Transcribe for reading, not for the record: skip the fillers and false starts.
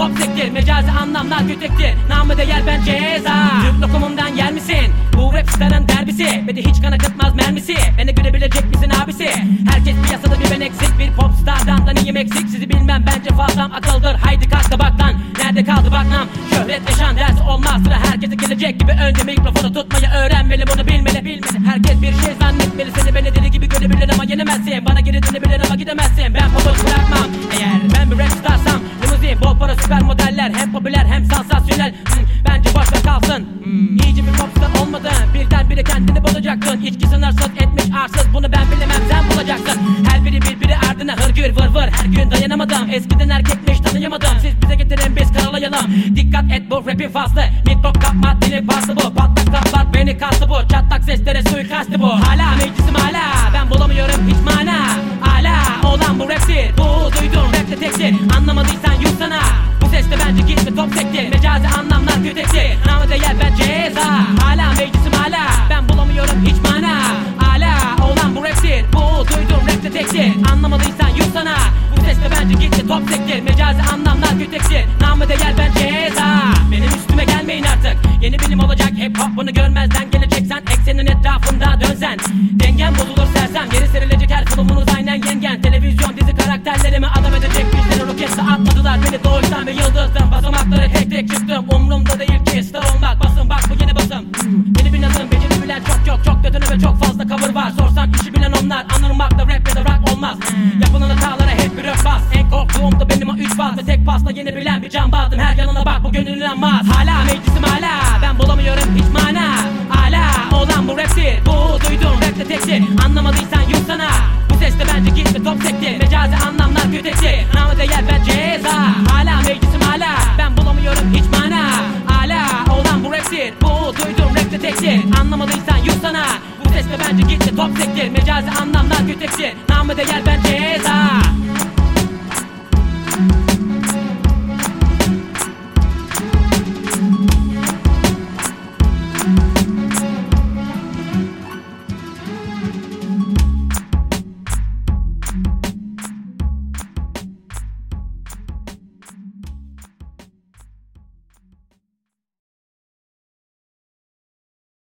top sektir. Mecazi anlamlar kötektir, namı değer ben ceza. Türk lokumundan yer misin? Bu rap starın derbisi, ve de hiç kan akıtmaz mermisi. Beni görebilecek misin abisi? Herkes piyasada bir ben eksik, bir popstardan da niyim eksik. Sizi bilmem bence fazlam akıldır, haydi kalk da bak lan. Nerede kaldı bakmam, şöhret yaşan ders olmaz. Sıra herkese gelecek gibi önce mikrofonu tutmayı öğrenmeli, bunu bilmeli. Herkes bir şey zannetmeli, seni beni deli gibi görebilir ama yenemezsin. Bana geri dönebilir ama gidemezsin, ben popoyu bırakmam. Eğer ben bir rap starsam, limuzin, bol para, süper modeller, hem popüler hem sansasyonel. Bence boş ver kalsın. İyice bir popstar olmadın, birdenbire kendini bulacaksın. İçki sınırsız etmiş arsız, bunu ben bilemem sen bulacaksın. Her biri birbiri ardına hırgür vır vır, her gün dayanamadım. Eskiden erkekmiş tanıyamadım, siz bize getirin biz karalayalım. Dikkat et bu rapin faslı, mikrop kapma dili paslı bu. Patlak kaplar beni kastı bu, çatlak seslere suikastı bu. Hala meclisim hala, ben bulamıyorum hiç mana. Hala olan bu raptir, bu duydun rapte tektir. Anlamadıysan yuh sana, bu sesle bence gitme top sektir. Mecazi anlamlar kötektir, namı değer ben ceza. Hala meclisim hala, ben bulamıyorum hiç mana. Hala olan bu raptir, bu duydun rapte tektir. Anlamadıysan yuh sana, bu sesle bence gitme top sektir. Mecazi anlamlar kötektir, namı değer ben ceza. Benim üstüme gelmeyin artık, yeni bilim olacak hip hop, bunu görmezden geleceksen eksenin etrafında dönsen. Dengen bozulur sersem, geri serilecek her kulumunuz aynen yengen. Televizyon dizi karakterlerimi adam edecek bizleri roketse atmadılar beni doğuştan ve yıldızdım. Basamakları tek tek çıktım, umrumda değil ki star olmak. Basın bak bu yeni basım, beni bilazım, beceri bilen çok dötünü ve çok fazla cover var. Sorsan işi bilen onlar, anırmakta rap ya da rock olmaz. Yapılan hatalara hep bir rap bas, en korktuğum da benim o 3 baz. Ve tek pasla yeni bilen bir cambazdım, her yanına bak bu gönül inanmaz. Hala meclisim hala, ben bulamıyorum hiç mana. Hala olan bu raptir, bu duydun rapte tektir. Anlamadıysan yuh sana, bu sesle bence gitme top sektir. Mecazi anlamlar kötektir, namı değer ben ceza. Hala meclisim hala, ben bulamıyorum hiç mana. Hala olan bu raptir, bu duydun rapte tektir. Anlamadıysan yuh sana, bu sesle bence gitme top sektir. Mecazi anlamlar kötektir, namı değer ben ceza.